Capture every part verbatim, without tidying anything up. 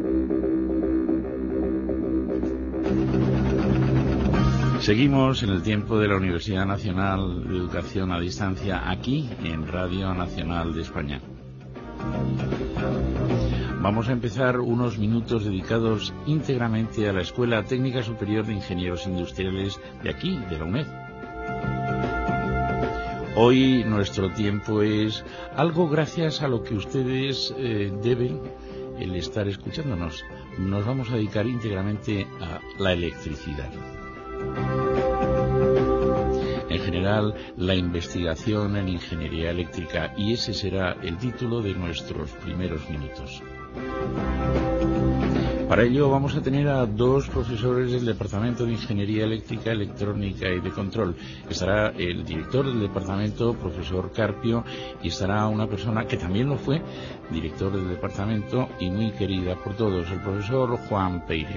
Seguimos en el tiempo de la Universidad Nacional de Educación a Distancia, aquí en Radio Nacional de España. Vamos a empezar unos minutos dedicados íntegramente a la Escuela Técnica Superior de Ingenieros Industriales de aquí, de la UNED. Hoy nuestro tiempo es algo gracias a lo que ustedes eh, deben el estar escuchándonos. Nos vamos a dedicar íntegramente a la electricidad. En general, la investigación en ingeniería eléctrica, y ese será el título de nuestros primeros minutos. Para ello vamos a tener a dos profesores del Departamento de Ingeniería Eléctrica, Electrónica y de Control. Estará el director del departamento, profesor Carpio, y estará una persona que también lo fue, director del departamento y muy querida por todos, el profesor Juan Peire.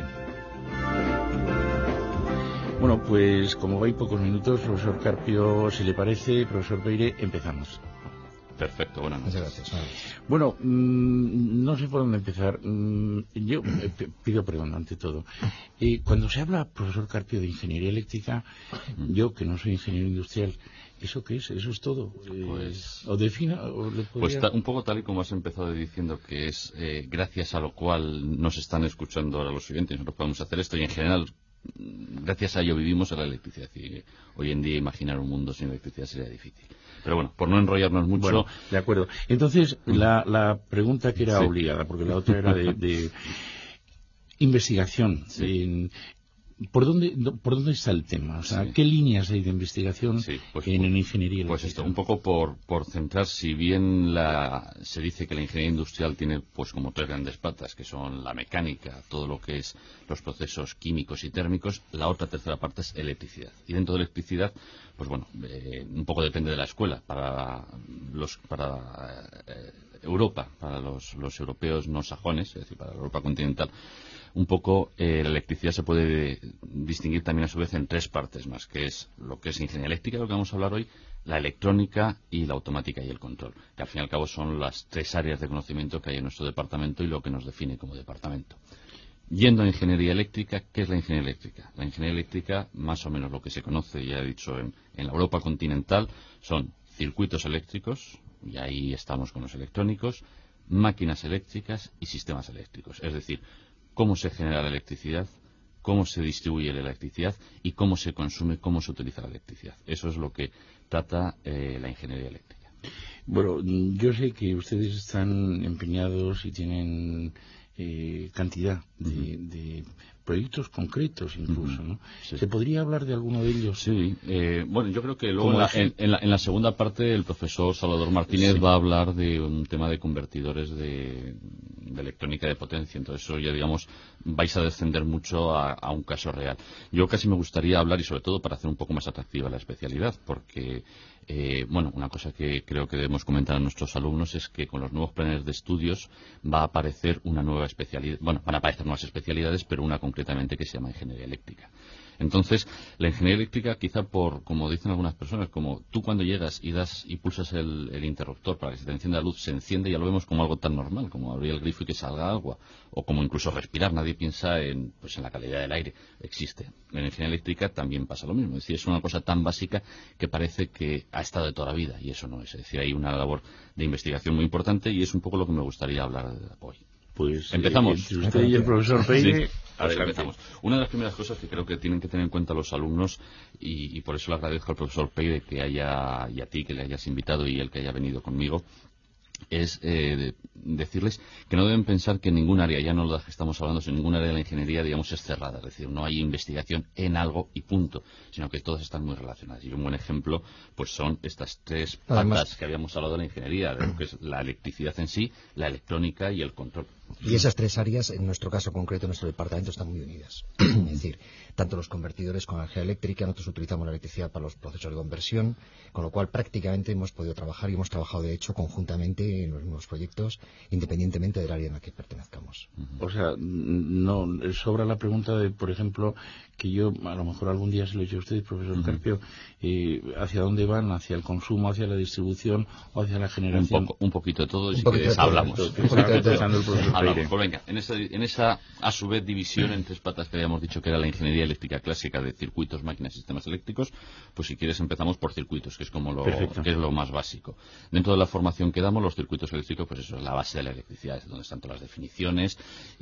Bueno, pues como hay pocos minutos, profesor Carpio, si le parece, profesor Peire, empezamos. Perfecto, buenas noches. Muchas gracias. Bueno, mmm, no sé por dónde empezar. Mm, yo eh, pido perdón ante todo. Eh, cuando se habla, profesor Carpio, de ingeniería eléctrica, yo que no soy ingeniero industrial, ¿eso qué es? ¿Eso es todo? Eh, pues, ¿O defina? O le podría... Pues ta, un poco tal y como has empezado diciendo, que es eh, gracias a lo cual nos están escuchando ahora los oyentes, nosotros podemos hacer esto, y en general gracias a ello vivimos a la electricidad, y hoy en día imaginar un mundo sin electricidad sería difícil. Pero bueno, por no enrollarnos mucho... Bueno, de acuerdo. Entonces, la, la pregunta que era sí. obligada, porque la otra era de, de investigación. Sí. En, ¿por dónde por dónde está el tema? O sea, sí. ¿qué líneas hay de investigación sí, pues, en, en ingeniería eléctrica? Pues esto, un poco por, por centrar, si bien la, se dice que la ingeniería industrial tiene pues como tres grandes patas, que son la mecánica, todo lo que es los procesos químicos y térmicos, la otra tercera parte es electricidad. Y dentro de electricidad, pues bueno, eh, un poco depende de la escuela. Para los para eh, Europa, para los, los europeos no sajones, es decir, para la Europa continental, un poco eh, la electricidad se puede distinguir también a su vez en tres partes más, que es lo que es ingeniería eléctrica, lo que vamos a hablar hoy, la electrónica y la automática y el control, que al fin y al cabo son las tres áreas de conocimiento que hay en nuestro departamento y lo que nos define como departamento. Yendo a ingeniería eléctrica, ¿qué es la ingeniería eléctrica? La ingeniería eléctrica, más o menos lo que se conoce, ya he dicho, en, en la Europa continental, son circuitos eléctricos, y ahí estamos con los electrónicos, máquinas eléctricas y sistemas eléctricos. Es decir, cómo se genera la electricidad, cómo se distribuye la electricidad y cómo se consume, cómo se utiliza la electricidad. Eso es lo que trata eh, la ingeniería eléctrica. Bueno, yo sé que ustedes están empeñados y tienen eh, cantidad de, uh-huh. de proyectos concretos incluso, ¿no? Sí. ¿Se podría hablar de alguno de ellos? Sí, eh, bueno, yo creo que luego en la, en, en, la, en la segunda parte el profesor Salvador Martínez sí. va a hablar de un tema de convertidores de, de electrónica de potencia, entonces eso ya digamos vais a descender mucho a, a un caso real. Yo casi me gustaría hablar, y sobre todo para hacer un poco más atractiva la especialidad, porque eh, bueno, una cosa que creo que debemos comentar a nuestros alumnos es que con los nuevos planes de estudios va a aparecer una nueva especialidad, bueno, van a aparecer nuevas especialidades, pero una concretamente que se llama ingeniería eléctrica. Entonces, la ingeniería eléctrica, quizá por, como dicen algunas personas, como tú cuando llegas y das y pulsas el, el interruptor para que se te encienda la luz, se enciende y ya lo vemos como algo tan normal, como abrir el grifo y que salga agua, o como incluso respirar, nadie piensa en, pues, en la calidad del aire, existe. En la ingeniería eléctrica también pasa lo mismo, es decir, es una cosa tan básica que parece que ha estado de toda la vida, y eso no es, es decir, hay una labor de investigación muy importante y es un poco lo que me gustaría hablar hoy. Pues empezamos. Eh, usted y el profesor Peire. Sí. A ver, empezamos. Una de las primeras cosas que creo que tienen que tener en cuenta los alumnos, y, y por eso le agradezco al profesor Peire que haya, y a ti que le hayas invitado y el que haya venido conmigo, es eh, de decirles que no deben pensar que en ningún área, ya no lo que estamos hablando, en ningún área de la ingeniería, digamos, es cerrada, es decir, no hay investigación en algo y punto, sino que todas están muy relacionadas. Y un buen ejemplo, pues son estas tres patas Además, que habíamos hablado de la ingeniería, de lo que es la electricidad en sí, la electrónica y el control. Y esas tres áreas, en nuestro caso concreto, en nuestro departamento, están muy unidas. Es decir, tanto los convertidores con energía eléctrica, nosotros utilizamos la electricidad para los procesos de conversión, con lo cual prácticamente hemos podido trabajar y hemos trabajado, de hecho, conjuntamente en los nuevos proyectos, independientemente del área en la que pertenezcamos. O sea, no sobra la pregunta de, por ejemplo, que yo a lo mejor algún día se lo he hecho a usted, profesor uh-huh. Carpio, eh, ¿hacia dónde van? ¿Hacia el consumo, hacia la distribución o hacia la generación? Un, poco, un poquito de todo, y si quieres hablamos. Todo, hablamos. Pues venga, en esa, en esa, a su vez, división en tres patas que habíamos dicho que era la ingeniería eléctrica clásica de circuitos, máquinas y sistemas eléctricos, pues si quieres empezamos por circuitos, que es como lo, que es lo más básico. Dentro de la formación que damos, los circuitos eléctricos, pues eso es la base de la electricidad, es donde están todas las definiciones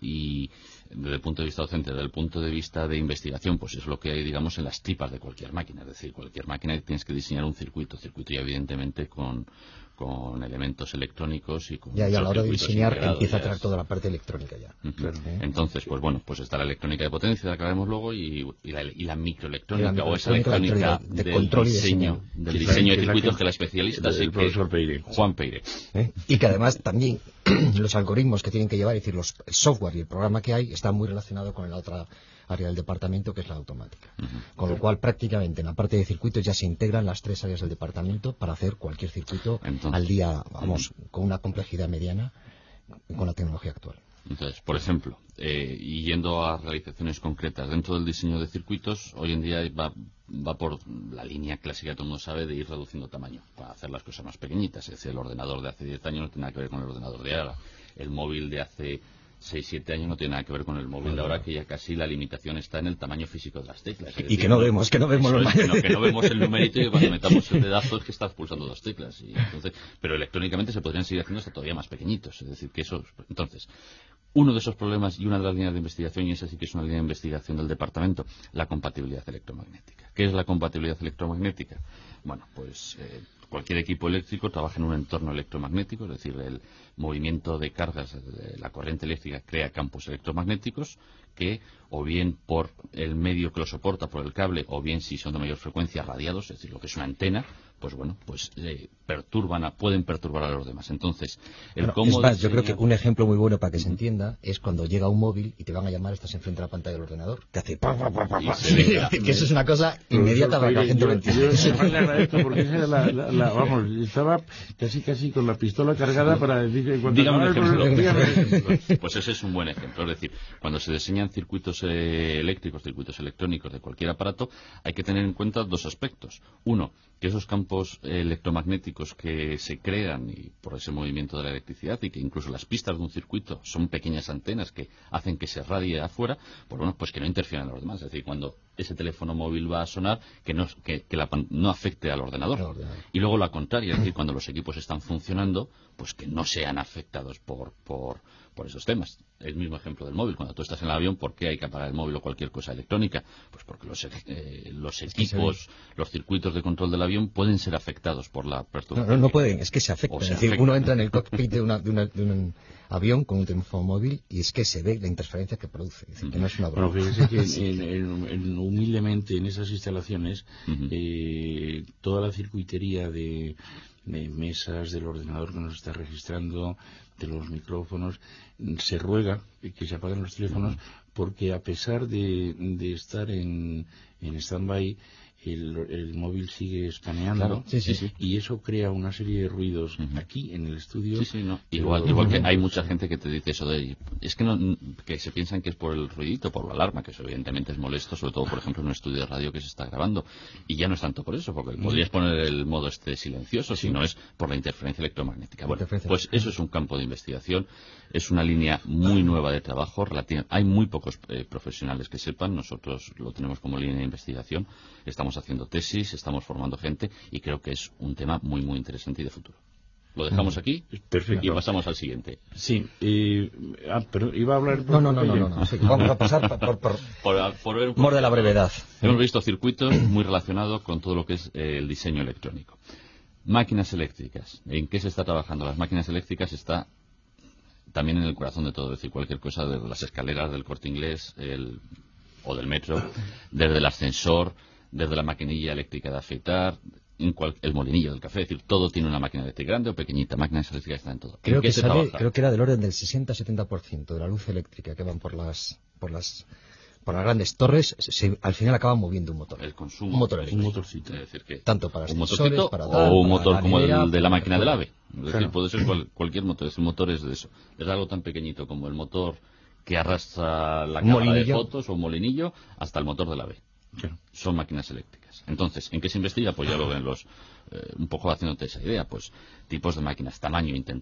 y desde el punto de vista docente, desde el punto de vista de investigación, pues es lo que hay, digamos, en las tripas de cualquier máquina. Es decir, cualquier máquina tienes que diseñar un circuito, circuito y evidentemente con, con elementos electrónicos y con ya, ya a la hora de diseñar empieza a tener es... toda la parte electrónica ya. Uh-huh. Claro. ¿Eh? Entonces, pues bueno, pues está la electrónica de potencia, la que haremos luego, y, y, la, y la microelectrónica, y la o esa electrónica de, de control del diseño, y de, del diseño de circuitos que, que la especialista es el profesor Peire. Juan Peire. ¿Eh? Y que además también los algoritmos que tienen que llevar, es decir, los, el software y el programa que hay está muy relacionado con la otra área del departamento, que es la automática. Uh-huh. Con lo cual, prácticamente en la parte de circuitos ya se integran las tres áreas del departamento para hacer cualquier circuito Entonces, al día, vamos, uh-huh. con una complejidad mediana con la tecnología actual. Entonces, por ejemplo, eh, y yendo a realizaciones concretas, dentro del diseño de circuitos, hoy en día va, va por la línea clásica que todo el mundo sabe de ir reduciendo tamaño, para hacer las cosas más pequeñitas. Es decir, el ordenador de hace diez años no tiene nada que ver con el ordenador de ahora. El móvil de hace seis siete años no tiene nada que ver con el móvil de ahora, que ya casi la limitación está en el tamaño físico de las teclas. Es decir, y que no vemos, que no vemos los es, no, que no vemos el numerito y que cuando metamos el dedazo es que estás pulsando dos teclas. Y entonces, pero electrónicamente se podrían seguir haciendo hasta todavía más pequeñitos. Es decir, que eso... Entonces, uno de esos problemas y una de las líneas de investigación, y esa sí que es una línea de investigación del departamento, la compatibilidad electromagnética. ¿Qué es la compatibilidad electromagnética? Bueno, pues eh, cualquier equipo eléctrico trabaja en un entorno electromagnético, es decir, el movimiento de cargas de la corriente eléctrica crea campos electromagnéticos que, o bien por el medio que lo soporta, por el cable, o bien si son de mayor frecuencia, radiados, es decir, lo que es una antena, pues bueno, pues eh, perturban, a, pueden perturbar a los demás. Entonces, el bueno, cómo es más, diseña... yo creo que un ejemplo muy bueno para que se entienda es cuando llega un móvil y te van a llamar, estás enfrente de la pantalla del ordenador, que hace pa, pa, pa, pa, pa. Que eso es una cosa inmediata para que la gente lo entienda. Yo, yo le agradezco porque esa era la, la, la, vamos, estaba casi casi con la pistola cargada para decir que cuando dígame un ejemplo. Dígame un ejemplo. Pues ese es un buen ejemplo. Es decir, cuando se diseñan circuitos eh, eléctricos, circuitos electrónicos de cualquier aparato, hay que tener en cuenta dos aspectos. Uno, que esos campos eh, electromagnéticos que se crean y por ese movimiento de la electricidad, y que incluso las pistas de un circuito son pequeñas antenas que hacen que se radie afuera, pues bueno, pues que no interfieran a los demás. Es decir, cuando ese teléfono móvil va a sonar, que no, que, que la, no afecte al ordenador. No, ordenador. Y luego la contraria, es decir, cuando los equipos están funcionando, pues que no sean afectados por, por, por esos temas. El mismo ejemplo del móvil. Cuando tú estás en el avión, ¿por qué hay que apagar el móvil o cualquier cosa electrónica? Pues porque los, eh, los equipos, los circuitos de control del avión pueden ser afectados por la perturbación. No, no, no pueden, es que se afectan. Es decir, afecta. Uno entra en el cockpit de, una, de, una, de un avión con un teléfono móvil y es que se ve la interferencia que produce. Es decir, que no es una broma. Bueno, fíjese que en, en, en, humildemente en esas instalaciones uh-huh. eh, toda la circuitería de, de mesas, del ordenador que nos está registrando, de los micrófonos, se ruega que se apaguen los teléfonos uh-huh. porque a pesar de, de estar en, en stand-by, El, el móvil sigue escaneando, claro, sí, sí, sí. y eso crea una serie de ruidos uh-huh. aquí en el estudio. Sí, sí, no. Igual, uh-huh. igual que hay mucha gente que te dice eso de, es que no, que se piensan que es por el ruidito, por la alarma, que eso evidentemente es molesto, sobre todo por ejemplo en un estudio de radio que se está grabando, y ya no es tanto por eso, porque uh-huh. podrías poner el modo este silencioso, sí. sino es por la interferencia electromagnética. Bueno, pues eso es un campo de investigación, es una línea muy nueva de trabajo, relativa. Hay muy pocos eh, profesionales que sepan, nosotros lo tenemos como línea de investigación, estamos haciendo tesis, estamos formando gente y creo que es un tema muy muy interesante y de futuro. Lo dejamos aquí. Perfecto. Y pasamos al siguiente. Sí. Eh, ah, pero iba a hablar... No, no, no, no, no, no. Sí, vamos a pasar por... por, por, por, por ver un poco de la brevedad. Hemos visto circuitos muy relacionados con todo lo que es eh, el diseño electrónico. Máquinas eléctricas. ¿En qué se está trabajando? Las máquinas eléctricas está también en el corazón de todo. Es decir, cualquier cosa, desde las escaleras del Corte Inglés el, o del metro, desde el ascensor, desde la maquinilla eléctrica de afeitar, en cual, el molinillo del café, es decir, todo tiene una máquina eléctrica grande o pequeñita, máquinas eléctricas están en todo. Creo ¿En qué que se sale, trabaja? Creo que era del orden del sesenta a setenta por ciento de la luz eléctrica que van por las por las por las grandes torres, se, al final acaban moviendo un motor. El consumo. Un motor eléctrico. Un motorcito. Es decir, que tanto para un motorcito para dar, o un motor como nevera, el de la máquina del AVE. Es decir, claro. puede ser cual, cualquier motor. Es un motor es de eso. Es algo tan pequeñito como el motor que arrastra la cámara de fotos o un molinillo hasta el motor del AVE. Claro. Son máquinas eléctricas. Entonces, ¿en qué se investiga? Pues ya lo ven los, eh, un poco haciéndote esa idea, pues tipos de máquinas, tamaño, intentar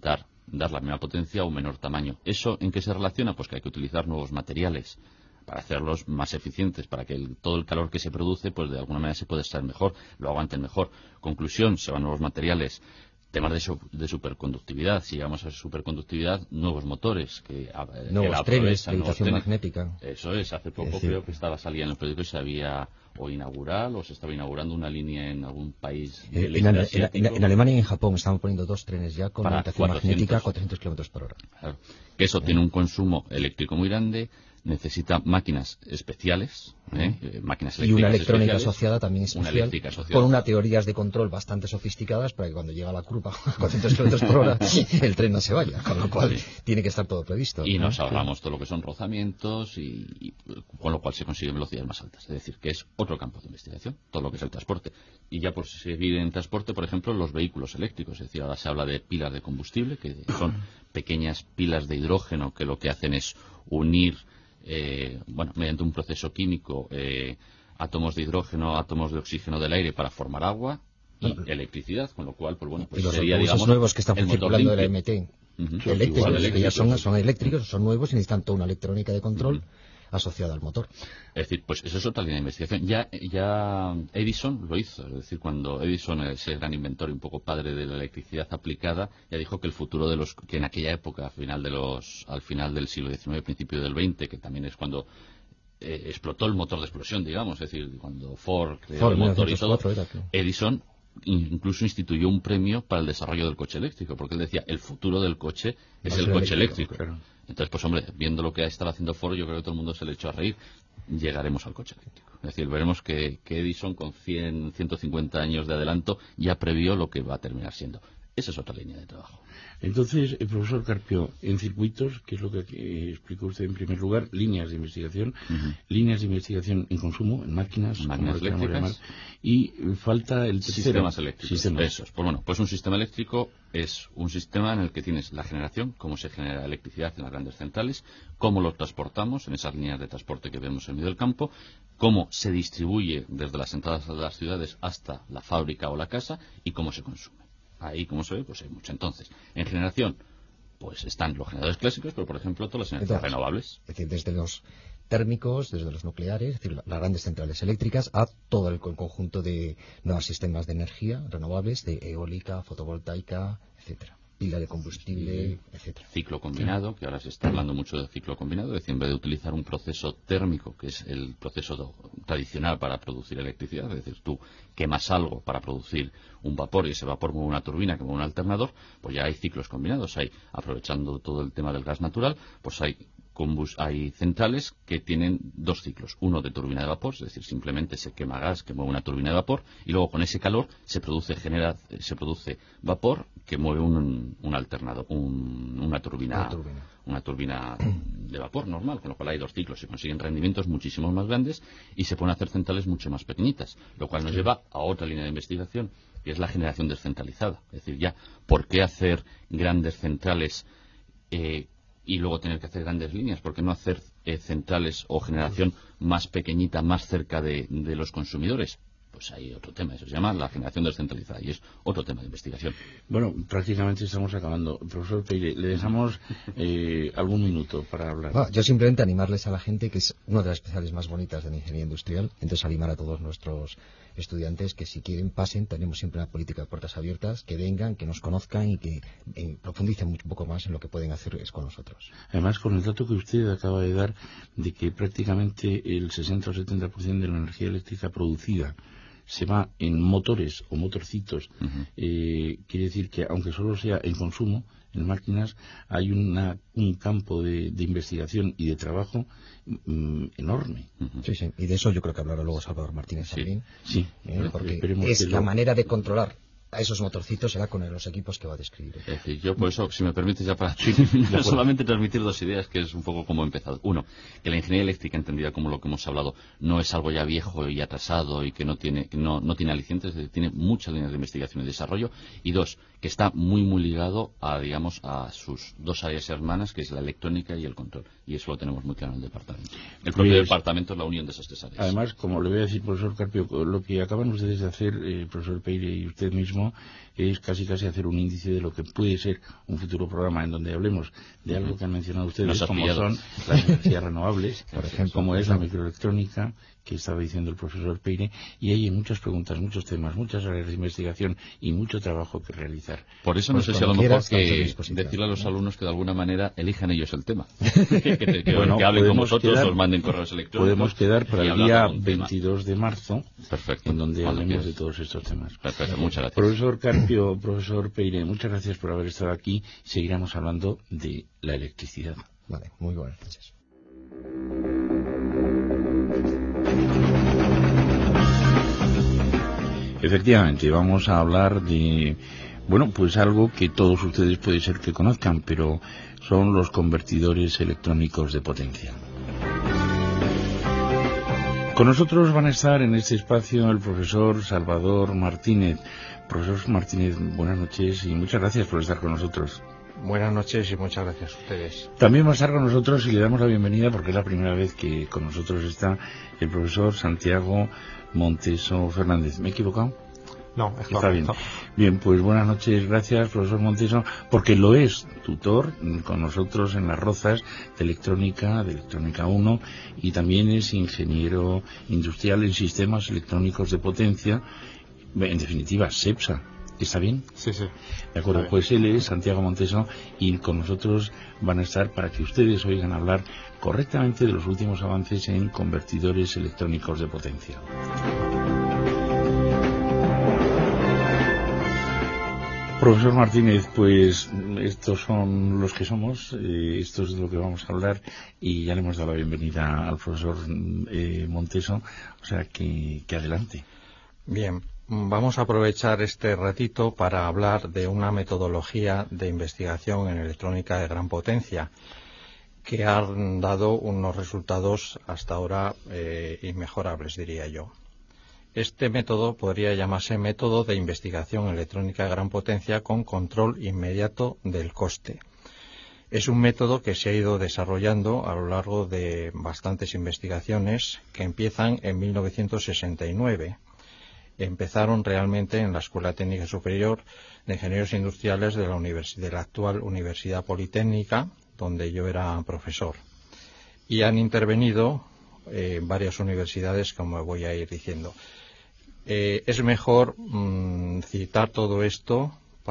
dar la misma potencia o menor tamaño. ¿Eso en qué se relaciona? Pues que hay que utilizar nuevos materiales para hacerlos más eficientes, para que el, todo el calor que se produce, pues de alguna manera se pueda extraer mejor, lo aguanten mejor. Conclusión, se van nuevos materiales. Temas de, su, de superconductividad. Si llegamos a superconductividad, nuevos motores que eh, nuevos trenes, levitación magnética. Eso es. Hace poco es decir, creo que estaba salía en el periódico y se había o inaugural o se estaba inaugurando una línea en algún país eh, en, en, en, en Alemania y en Japón estamos poniendo dos trenes ya con levitación magnética a cuatrocientos kilómetros por hora. Claro. Que eso eh. tiene un consumo eléctrico muy grande. Necesita máquinas especiales, ¿eh? máquinas eléctricas y una electrónica asociada también especial, una asociada. Con unas teorías de control bastante sofisticadas para que cuando llega la curva a cuatrocientos kilómetros por hora el tren no se vaya, con lo cual sí. tiene que estar todo previsto. Y ¿no? nos ahorramos todo lo que son rozamientos y, y con lo cual se consiguen velocidades más altas. Es decir, que es otro campo de investigación, todo lo que es el transporte. Y ya por seguir en transporte, por ejemplo, los vehículos eléctricos. Es decir, ahora se habla de pilas de combustible, que son pequeñas pilas de hidrógeno que lo que hacen es unir Eh, bueno, mediante un proceso químico, eh, átomos de hidrógeno, átomos de oxígeno del aire para formar agua y bueno, electricidad, con lo cual, pues bueno, pues y los sería, autobuses digamos, nuevos que están circulando de la M T, uh-huh. eléctricos, eléctricos, que ya son, son eléctricos, son nuevos y necesitan toda una electrónica de control uh-huh. asociada al motor. Es decir, pues eso es otra línea de investigación. Ya, ya Edison lo hizo, es decir, cuando Edison, ese gran inventor y un poco padre de la electricidad aplicada, ya dijo que el futuro de los, que en aquella época, al final de los, al final del siglo diecinueve, principio del veinte, que también es cuando eh, explotó el motor de explosión, digamos, es decir, cuando Ford creó Ford, el motor y todo, era, claro. Edison incluso instituyó un premio para el desarrollo del coche eléctrico, porque él decía, el futuro del coche es el coche eléctrico. Claro. Entonces, pues hombre, viendo lo que estaba haciendo Ford, yo creo que todo el mundo se le echó a reír. Llegaremos al coche eléctrico. Es decir, veremos que, que Edison con cien, ciento cincuenta años de adelanto ya previó lo que va a terminar siendo. Esa es otra línea de trabajo. Entonces, el profesor Carpio, en circuitos, que es lo que eh, explicó usted en primer lugar, líneas de investigación, uh-huh. líneas de investigación en consumo, en máquinas, máquinas eléctricas, y falta el tercero. Sistemas eléctricos. Sistemas. Esos. Pues bueno, pues un sistema eléctrico es un sistema en el que tienes la generación, cómo se genera electricidad en las grandes centrales, cómo lo transportamos en esas líneas de transporte que vemos en medio del campo, cómo se distribuye desde las entradas de las ciudades hasta la fábrica o la casa y cómo se consume. Ahí, como se ve, pues hay mucho. Entonces, en generación, pues están los generadores clásicos, pero por ejemplo todas las energías Entonces, renovables. Es decir, desde los térmicos, desde los nucleares, es decir, las grandes centrales eléctricas, a todo el conjunto de nuevos sistemas de energía renovables, de eólica, fotovoltaica, etcétera. Pila de combustible, etcétera. Ciclo combinado, que ahora se está hablando mucho de ciclo combinado, es decir, en vez de utilizar un proceso térmico, que es el proceso do, tradicional para producir electricidad, es decir, tú quemas algo para producir un vapor y ese vapor mueve una turbina que mueve un alternador, pues ya hay ciclos combinados, hay, aprovechando todo el tema del gas natural, pues hay Combus, hay centrales que tienen dos ciclos, uno de turbina de vapor, es decir, simplemente se quema gas que mueve una turbina de vapor y luego con ese calor se produce genera, se produce vapor que mueve un, un alternador, un, una turbina, una turbina, una turbina de vapor normal, con lo cual hay dos ciclos, se consiguen rendimientos muchísimo más grandes y se pueden hacer centrales mucho más pequeñitas, lo cual nos sí. lleva a otra línea de investigación, que es la generación descentralizada, es decir, ya, ¿por qué hacer grandes centrales eh, y luego tener que hacer grandes líneas? ¿Por qué no hacer eh, centrales o generación más pequeñita, más cerca de, de los consumidores? Pues hay otro tema, eso se llama la generación descentralizada y es otro tema de investigación. Bueno, prácticamente estamos acabando. Profesor Peire, le dejamos eh, algún minuto para hablar. Ah, yo simplemente animarles a la gente, que es una de las especialidades más bonitas de la ingeniería industrial, entonces animar a todos nuestros estudiantes que si quieren pasen, tenemos siempre una política de puertas abiertas, que vengan, que nos conozcan y que eh, profundicen un poco más en lo que pueden hacer es con nosotros. Además, con el dato que usted acaba de dar de que prácticamente el sesenta o setenta por ciento de la energía eléctrica producida se va en motores o motorcitos, uh-huh. eh, quiere decir que aunque solo sea en consumo, en máquinas, hay una, un campo de, de investigación y de trabajo mm, enorme. Uh-huh. Sí, sí, y de eso yo creo que hablará luego Salvador Martínez sí, también, sí, eh, porque es la lo... manera de controlar a esos motorcitos será con los equipos que va a describir. Es decir, yo por eso, si me permites ya para no solamente transmitir dos ideas, que es un poco como he empezado. Uno, que la ingeniería eléctrica, entendida como lo que hemos hablado, no es algo ya viejo y atrasado y que no tiene que no, no tiene alicientes, tiene muchas líneas de investigación y desarrollo. Y dos, que está muy, muy ligado a, digamos, a sus dos áreas hermanas, que es la electrónica y el control. Y eso lo tenemos muy claro en el departamento. El propio pues, departamento es la unión de esas tres áreas. Además, como le voy a decir, profesor Carpio, lo que acaban ustedes de hacer, eh, profesor Peire y usted mismo, objetivo es casi casi hacer un índice de lo que puede ser un futuro programa en donde hablemos de algo que han mencionado ustedes, como son las energías renovables, por ejemplo, como es la microelectrónica, que estaba diciendo el profesor Peire, y hay muchas preguntas, muchos temas, muchas áreas de investigación y mucho trabajo que realizar. Por eso pues no sé si a lo mejor que decirle a los alumnos que de alguna manera elijan ellos el tema. que, que, que, bueno, que hablen con vosotros, os manden correos electrónicos. Podemos quedar para el día veintidós de marzo, perfecto, en donde vale, hablemos bien. de todos estos temas. Perfecto, muchas gracias. Profesor Carpio, profesor Peire, muchas gracias por haber estado aquí. Seguiremos hablando de la electricidad. Vale, muy buenas noches. Efectivamente, vamos a hablar de, bueno, pues algo que todos ustedes puede ser que conozcan, pero son los convertidores electrónicos de potencia. Con nosotros van a estar en este espacio el profesor Salvador Martínez. Profesor Martínez, buenas noches y muchas gracias por estar con nosotros. Buenas noches y muchas gracias a ustedes. También va a estar con nosotros y le damos la bienvenida porque es la primera vez que con nosotros está el profesor Santiago Monteso Fernández. ¿Me he equivocado? No, es Está correcto. bien. Bien, pues buenas noches, gracias, profesor Monteso, porque lo es tutor con nosotros en las Rozas de electrónica, de electrónica uno, y también es ingeniero industrial en sistemas electrónicos de potencia, en definitiva, SEPSA. ¿Está bien? Sí, sí. De acuerdo, pues él es Santiago Monteso y con nosotros van a estar para que ustedes oigan hablar correctamente de los últimos avances en convertidores electrónicos de potencia. Profesor Martínez, pues estos son los que somos, eh, esto es de lo que vamos a hablar y ya le hemos dado la bienvenida al profesor eh, Monteso, o sea que, que adelante. Bien, vamos a aprovechar este ratito para hablar de una metodología de investigación en electrónica de gran potencia que han dado unos resultados hasta ahora eh, inmejorables, diría yo. Este método podría llamarse método de investigación electrónica de gran potencia con control inmediato del coste. Es un método que se ha ido desarrollando a lo largo de bastantes investigaciones que empiezan en mil novecientos sesenta y nueve. Empezaron realmente en la Escuela Técnica Superior de Ingenieros Industriales de la, univers- de la actual Universidad Politécnica, donde yo era profesor. Y han intervenido eh, varias universidades, como voy a ir diciendo. Eh, es mejor mmm, citar todo esto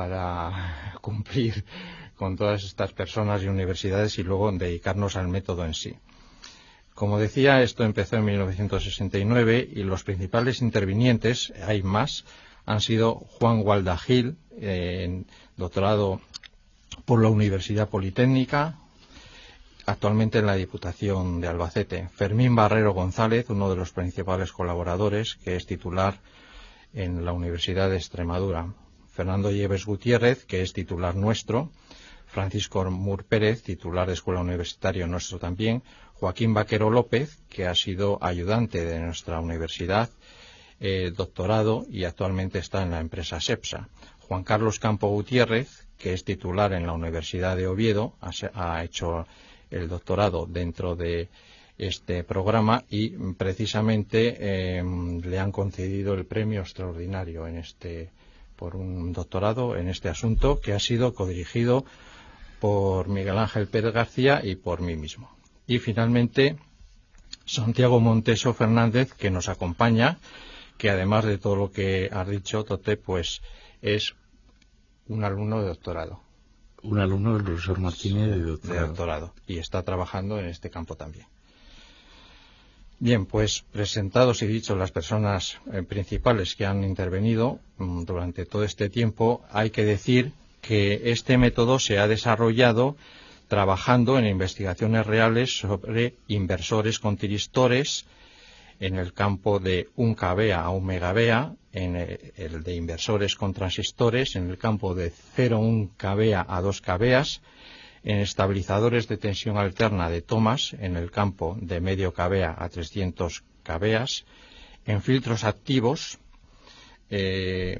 para cumplir con todas estas personas y universidades y luego dedicarnos al método en sí. Como decía, esto empezó en mil novecientos sesenta y nueve y los principales intervinientes, hay más, han sido Juan Gualdagil, eh, doctorado por la Universidad Politécnica, actualmente en la Diputación de Albacete. Fermín Barrero González, uno de los principales colaboradores, que es titular en la Universidad de Extremadura. Fernando Lleves Gutiérrez, que es titular nuestro. Francisco Mur Pérez, titular de Escuela Universitaria nuestro también. Joaquín Vaquero López, que ha sido ayudante de nuestra universidad, eh, doctorado y actualmente está en la empresa SEPSA. Juan Carlos Campo Gutiérrez, que es titular en la Universidad de Oviedo, ha, ha hecho el doctorado dentro de este programa y precisamente eh, le han concedido el premio extraordinario en este por un doctorado en este asunto que ha sido codirigido por Miguel Ángel Pérez García y por mí mismo. Y finalmente Santiago Monteso Fernández, que nos acompaña, que además de todo lo que has dicho, Tote, pues es un alumno de doctorado. Un alumno del profesor Martínez de doctorado. de doctorado. Y está trabajando en este campo también. Bien, pues presentados y dicho las personas eh, principales que han intervenido mmm, durante todo este tiempo, hay que decir que este método se ha desarrollado trabajando en investigaciones reales sobre inversores con tiristores en el campo de un kVA a un megavea, en el de inversores con transistores, en el campo de cero coma uno kVA a dos kVAs, en estabilizadores de tensión alterna de tomas, en el campo de medio kVA a trescientos kVAs, en filtros activos, eh,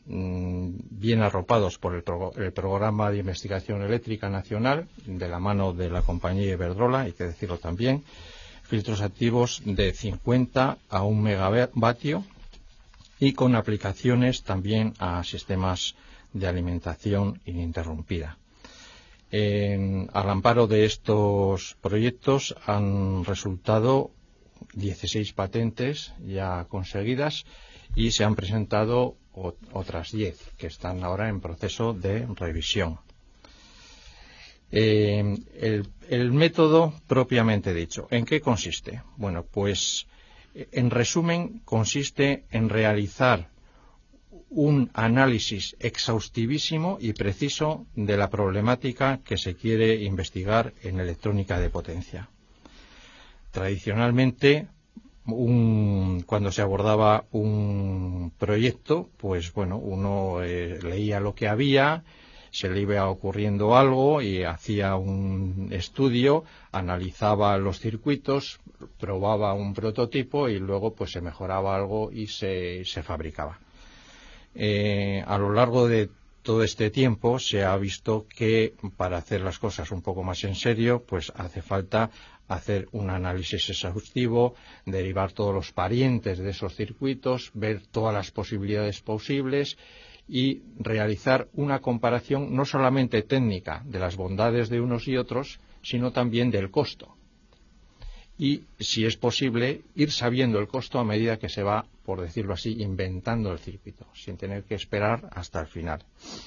bien arropados por el, pro, el Programa de Investigación Eléctrica Nacional, de la mano de la compañía Iberdrola, hay que decirlo también, filtros activos de cincuenta a un megavatio, y con aplicaciones también a sistemas de alimentación ininterrumpida. En, al amparo de estos proyectos han resultado dieciséis patentes ya conseguidas y se han presentado o, otras diez que están ahora en proceso de revisión. Eh, el, el método propiamente dicho, ¿en qué consiste? Bueno, pues en resumen consiste en realizar un análisis exhaustivísimo y preciso de la problemática que se quiere investigar en electrónica de potencia. Tradicionalmente, un, cuando se abordaba un proyecto, pues bueno, uno eh, leía lo que había, se le iba ocurriendo algo y hacía un estudio, analizaba los circuitos, probaba un prototipo y luego pues se mejoraba algo y se, se fabricaba. Eh, a lo largo de todo este tiempo se ha visto que para hacer las cosas un poco más en serio, pues hace falta hacer un análisis exhaustivo, derivar todos los parientes de esos circuitos, ver todas las posibilidades posibles y realizar una comparación no solamente técnica de las bondades de unos y otros, sino también del costo. Y, si es posible, ir sabiendo el costo a medida que se va, por decirlo así, inventando el circuito, sin tener que esperar hasta el final.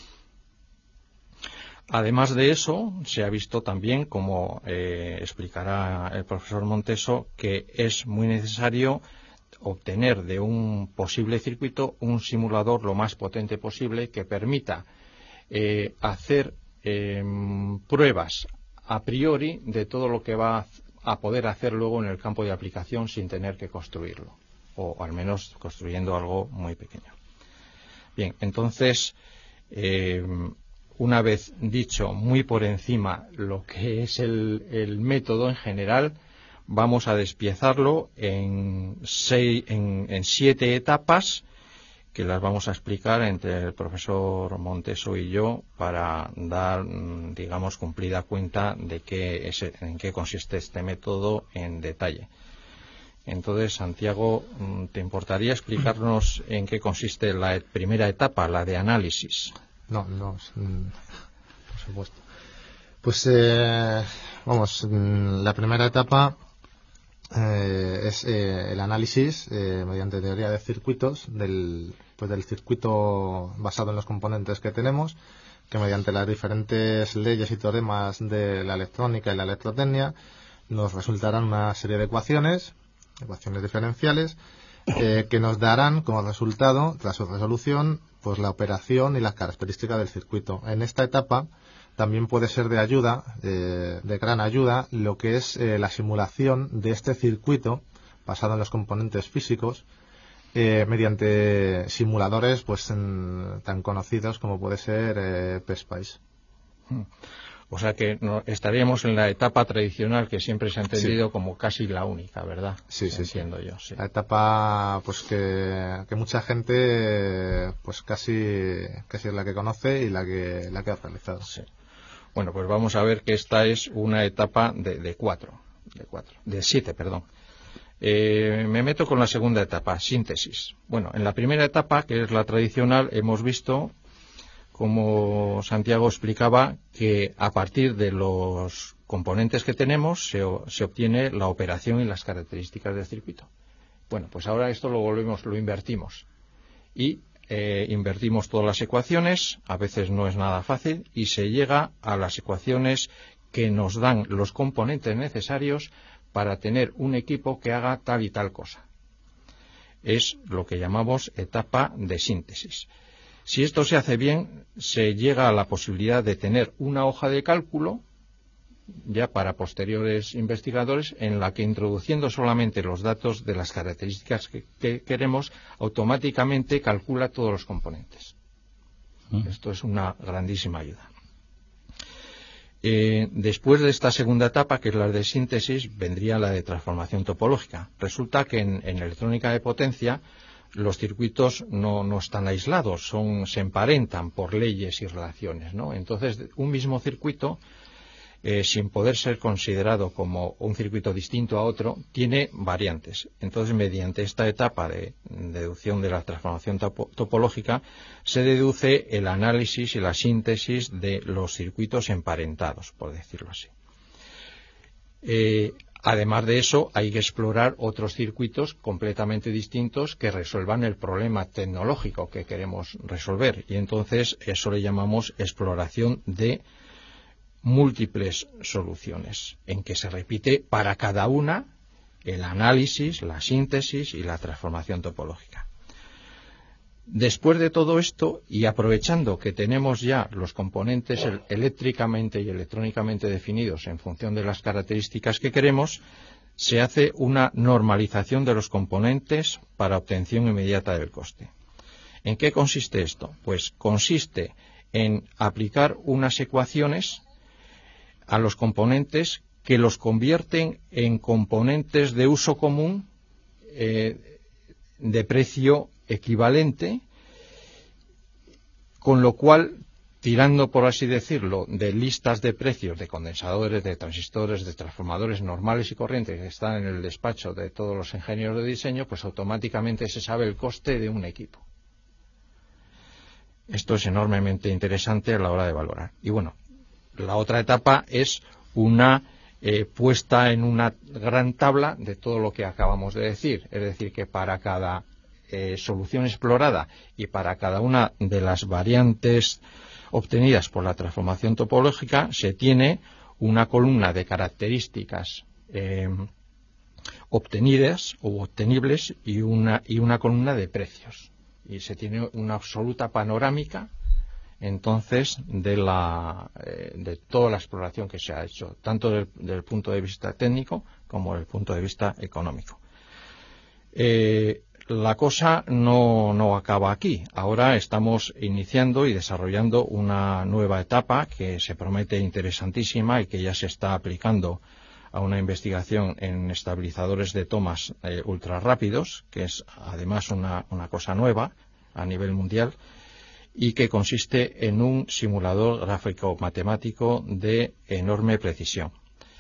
Además de eso, se ha visto también, como eh, explicará el profesor Monteso, que es muy necesario obtener de un posible circuito un simulador lo más potente posible que permita eh, hacer eh, pruebas a priori de todo lo que va a poder hacer luego en el campo de aplicación sin tener que construirlo, o al menos construyendo algo muy pequeño. Bien, entonces, eh, una vez dicho muy por encima lo que es el, el método en general, vamos a despiezarlo en, seis, en, en siete etapas que las vamos a explicar entre el profesor Monteso y yo para dar, digamos, cumplida cuenta de qué es, en qué consiste este método en detalle. Entonces, Santiago, ¿te importaría explicarnos en qué consiste la primera etapa, la de análisis? No, no, por supuesto. Pues, eh, vamos, la primera etapa eh, es eh, el análisis eh, mediante teoría de circuitos del, pues del circuito basado en los componentes que tenemos, que mediante las diferentes leyes y teoremas de la electrónica y la electrotecnia nos resultarán una serie de ecuaciones, ecuaciones diferenciales, eh, que nos darán como resultado, tras su resolución, pues la operación y las características del circuito. En esta etapa también puede ser de ayuda, eh, de gran ayuda, lo que es eh, la simulación de este circuito basado en los componentes físicos eh, mediante simuladores pues en, tan conocidos como puede ser eh, PSPICE. O sea que no, estaríamos en la etapa tradicional que siempre se ha entendido sí. como casi la única, ¿verdad? Sí, sí, entiendo sí. yo. Sí. La etapa pues que, que mucha gente pues casi casi es la que conoce y la que la que ha realizado. Sí. Bueno, pues vamos a ver que esta es una etapa de, de cuatro, de cuatro, de siete, perdón. Eh, me meto con la segunda etapa, síntesis. Bueno, en la primera etapa, que es la tradicional, hemos visto, como Santiago explicaba, que a partir de los componentes que tenemos se, se obtiene la operación y las características del circuito. Bueno, pues ahora esto lo volvemos, lo invertimos. Y eh, invertimos todas las ecuaciones, a veces no es nada fácil, y se llega a las ecuaciones que nos dan los componentes necesarios para tener un equipo que haga tal y tal cosa. Es lo que llamamos etapa de síntesis. Si esto se hace bien, se llega a la posibilidad de tener una hoja de cálculo, ya para posteriores investigadores, en la que introduciendo solamente los datos de las características que, que queremos, automáticamente calcula todos los componentes. Mm. Esto es una grandísima ayuda. Eh, después de esta segunda etapa, que es la de síntesis, vendría la de transformación topológica. Resulta que en, en electrónica de potencia los circuitos no, no están aislados, son, se emparentan por leyes y relaciones, ¿no? Entonces, un mismo circuito eh, sin poder ser considerado como un circuito distinto a otro, tiene variantes. Entonces, mediante esta etapa de deducción de la transformación topo topológica, se deduce el análisis y la síntesis de los circuitos emparentados, por decirlo así. Eh, Además de eso, hay que explorar otros circuitos completamente distintos que resuelvan el problema tecnológico que queremos resolver. Y entonces eso le llamamos exploración de múltiples soluciones, en que se repite para cada una el análisis, la síntesis y la transformación topológica. Después de todo esto, y aprovechando que tenemos ya los componentes eléctricamente y electrónicamente definidos en función de las características que queremos, se hace una normalización de los componentes para obtención inmediata del coste. ¿En qué consiste esto? Pues consiste en aplicar unas ecuaciones a los componentes que los convierten en componentes de uso común eh, de precio equivalente, con lo cual, tirando, por así decirlo, de listas de precios de condensadores, de transistores, de transformadores normales y corrientes que están en el despacho de todos los ingenieros de diseño, pues automáticamente se sabe el coste de un equipo. Esto es enormemente interesante a la hora de valorar. Y bueno, la otra etapa es una eh, puesta en una gran tabla de todo lo que acabamos de decir. Es decir, que para cada Eh, solución explorada y para cada una de las variantes obtenidas por la transformación topológica se tiene una columna de características eh, obtenidas o obtenibles y una, y una columna de precios. Y se tiene una absoluta panorámica entonces de, la, eh, de toda la exploración que se ha hecho, tanto desde el punto de vista técnico como desde el punto de vista económico. Eh, La cosa no, no acaba aquí. Ahora estamos iniciando y desarrollando una nueva etapa que se promete interesantísima y que ya se está aplicando a una investigación en estabilizadores de tomas eh, ultra rápidos, que es además una, una cosa nueva a nivel mundial y que consiste en un simulador gráfico matemático de enorme precisión.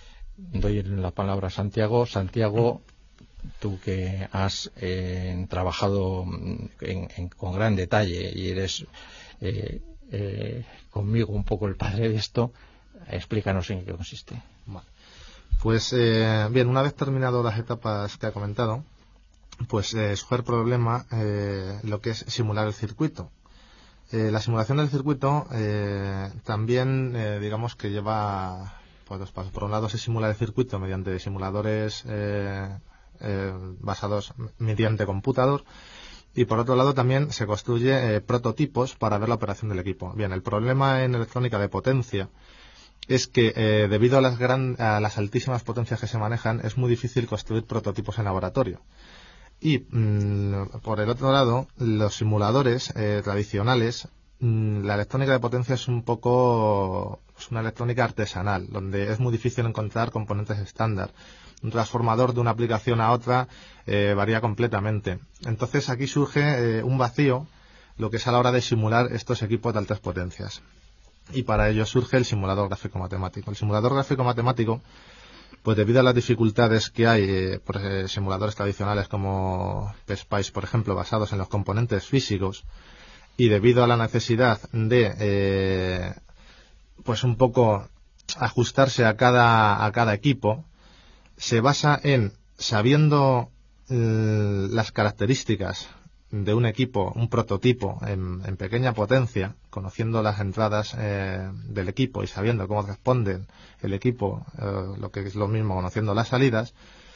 Doy la palabra a Santiago. Santiago, tú que has eh, trabajado en, en, con gran detalle y eres eh, eh, conmigo un poco el padre de esto, explícanos en qué consiste. Vale. Pues eh, bien, una vez terminado las etapas que ha comentado, pues eh, surge el problema eh, lo que es simular el circuito. Eh, la simulación del circuito eh, también eh, digamos que lleva pues, dos pasos. Por un lado se simula el circuito mediante simuladores eh, Eh, basados mediante computador, y por otro lado también se construye eh, prototipos para ver la operación del equipo. Bien, el problema en electrónica de potencia es que eh, debido a las, gran, a las altísimas potencias que se manejan es muy difícil construir prototipos en laboratorio. Y mmm, por el otro lado, los simuladores eh, tradicionales, mmm, la electrónica de potencia es un poco es una electrónica artesanal, donde es muy difícil encontrar componentes estándar. Un transformador de una aplicación a otra eh, varía completamente. Entonces aquí surge eh, un vacío, lo que es a la hora de simular estos equipos de altas potencias. Y para ello surge el simulador gráfico-matemático. El simulador gráfico-matemático, pues debido a las dificultades que hay eh, por eh, simuladores tradicionales como P S P I C E, por ejemplo, basados en los componentes físicos, y debido a la necesidad de eh, pues un poco ajustarse a cada, a cada equipo, se basa en, sabiendo eh, las características de un equipo, un prototipo en, en pequeña potencia, conociendo las entradas eh, del equipo y sabiendo cómo responde el equipo, eh, lo que es lo mismo conociendo las salidas,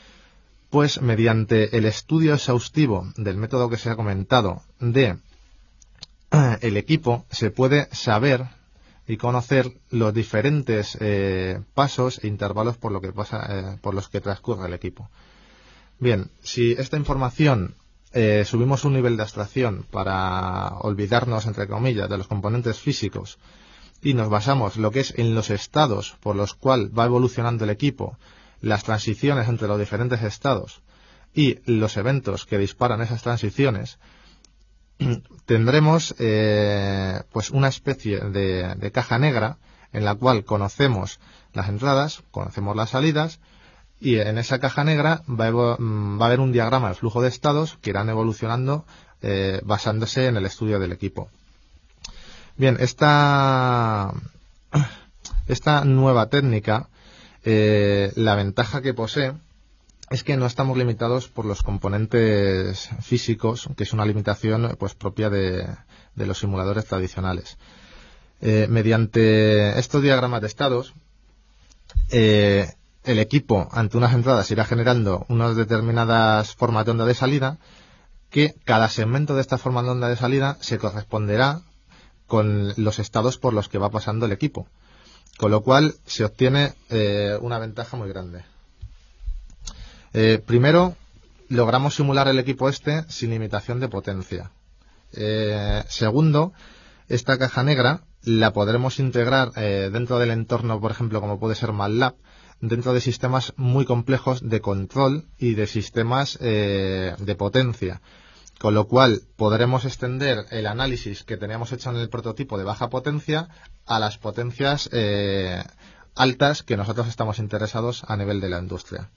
pues mediante el estudio exhaustivo del método que se ha comentado de eh, el equipo se puede saber y conocer los diferentes eh, pasos e intervalos por, lo que pasa, eh, por los que transcurre el equipo. Bien, si esta información eh, subimos un nivel de abstracción para olvidarnos, entre comillas, de los componentes físicos y nos basamos lo que es en los estados por los cuales va evolucionando el equipo, las transiciones entre los diferentes estados y los eventos que disparan esas transiciones, tendremos eh, pues una especie de, de caja negra en la cual conocemos las entradas, conocemos las salidas, y en esa caja negra va a, va a haber un diagrama de flujo de estados que irán evolucionando eh, basándose en el estudio del equipo. Bien, esta, esta nueva técnica, eh, la ventaja que posee es que no estamos limitados por los componentes físicos, que es una limitación pues propia de, de los simuladores tradicionales. Eh, mediante estos diagramas de estados, eh, el equipo ante unas entradas irá generando unas determinadas formas de onda de salida, que cada segmento de esta forma de onda de salida se corresponderá con los estados por los que va pasando el equipo, con lo cual se obtiene eh, una ventaja muy grande. Eh, primero, logramos simular el equipo este sin limitación de potencia. Eh, segundo, esta caja negra la podremos integrar eh, dentro del entorno, por ejemplo, como puede ser MATLAB, dentro de sistemas muy complejos de control y de sistemas eh, de potencia, con lo cual podremos extender el análisis que teníamos hecho en el prototipo de baja potencia a las potencias eh, altas que nosotros estamos interesados a nivel de la industria.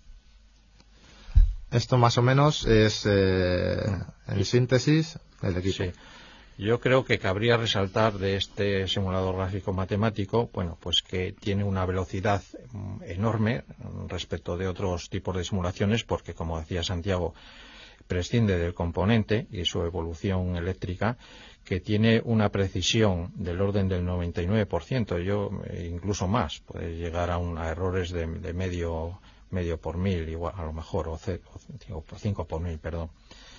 Esto más o menos es, eh, en síntesis, el equipo. Sí. Yo creo que cabría resaltar de este simulador gráfico matemático, bueno, pues que tiene una velocidad enorme respecto de otros tipos de simulaciones, porque, como decía Santiago, prescinde del componente y su evolución eléctrica, que tiene una precisión del orden del noventa y nueve por ciento, yo incluso más, puede llegar a, un, a errores de, de medio medio por mil, igual a lo mejor, o, c, o cinco por mil, perdón.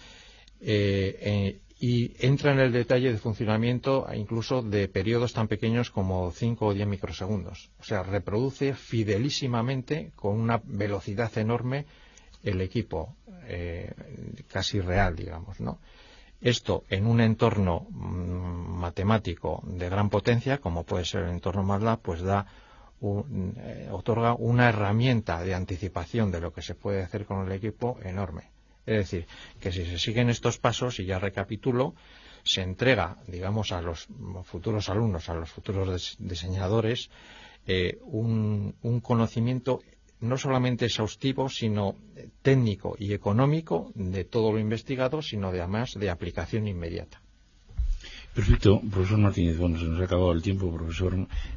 Eh, eh, y entra en el detalle de funcionamiento incluso de periodos tan pequeños como cinco o diez microsegundos. O sea, reproduce fidelísimamente con una velocidad enorme el equipo, eh, casi real, digamos, ¿no? Esto en un entorno mmm, matemático de gran potencia, como puede ser el entorno MATLAB, pues da un, eh, otorga una herramienta de anticipación de lo que se puede hacer con el equipo enorme. Es decir, que si se siguen estos pasos, y ya recapitulo, se entrega, digamos, a los futuros alumnos, a los futuros diseñadores, eh, un, un conocimiento no solamente exhaustivo, sino técnico y económico de todo lo investigado, sino además de aplicación inmediata. Perfecto, profesor Martínez. Bueno, se nos ha acabado el tiempo, profesor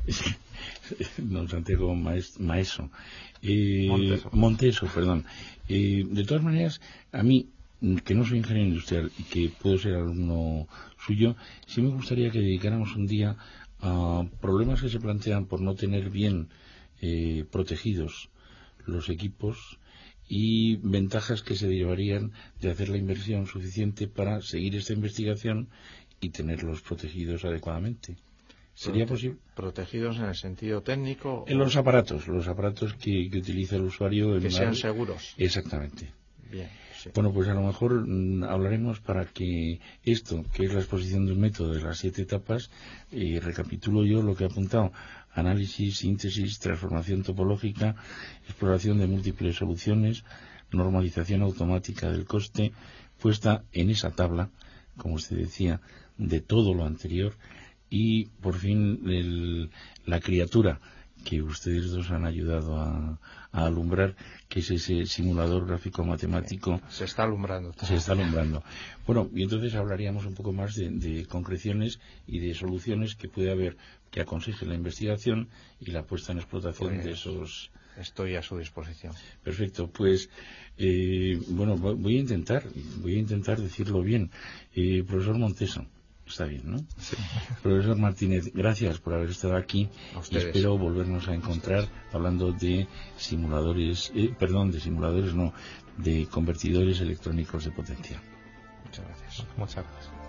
don Santiago Maeso. Eh, Monteso. Monteso, perdón. Eh, de todas maneras, a mí, que no soy ingeniero industrial y que puedo ser alumno suyo, sí me gustaría que dedicáramos un día a problemas que se plantean por no tener bien eh, protegidos los equipos y ventajas que se derivarían de hacer la inversión suficiente para seguir esta investigación y tenerlos protegidos adecuadamente. ¿Sería Prote posible? ¿Protegidos en el sentido técnico? En los aparatos, los aparatos que, que utiliza el usuario. Que en sean una... seguros. Exactamente. Bien, sí. Bueno, pues a lo mejor mmm, hablaremos para que esto, que es la exposición de un método de las siete etapas, eh, recapitulo yo lo que he apuntado: análisis, síntesis, transformación topológica, exploración de múltiples soluciones, normalización automática del coste, puesta en esa tabla, como usted decía, de todo lo anterior, y por fin el, la criatura que ustedes dos han ayudado a, a alumbrar, que es ese simulador gráfico matemático. Se está alumbrando. Se está alumbrando. Bueno, y entonces hablaríamos un poco más de, de concreciones y de soluciones que puede haber que aconseje la investigación y la puesta en explotación pues, de esos... Estoy a su disposición. Perfecto, pues eh, bueno, voy a intentar, voy a intentar decirlo bien. Eh, profesor Monteso. Está bien, ¿no? Sí. Profesor Martínez, gracias por haber estado aquí. Y espero volvernos a encontrar hablando de simuladores, eh, perdón, de simuladores no, de convertidores electrónicos de potencia. Muchas gracias. Muchas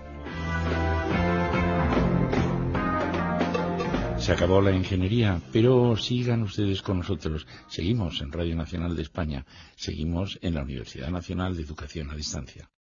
gracias. Se acabó la ingeniería, pero sigan ustedes con nosotros. Seguimos en Radio Nacional de España, seguimos en la Universidad Nacional de Educación a Distancia.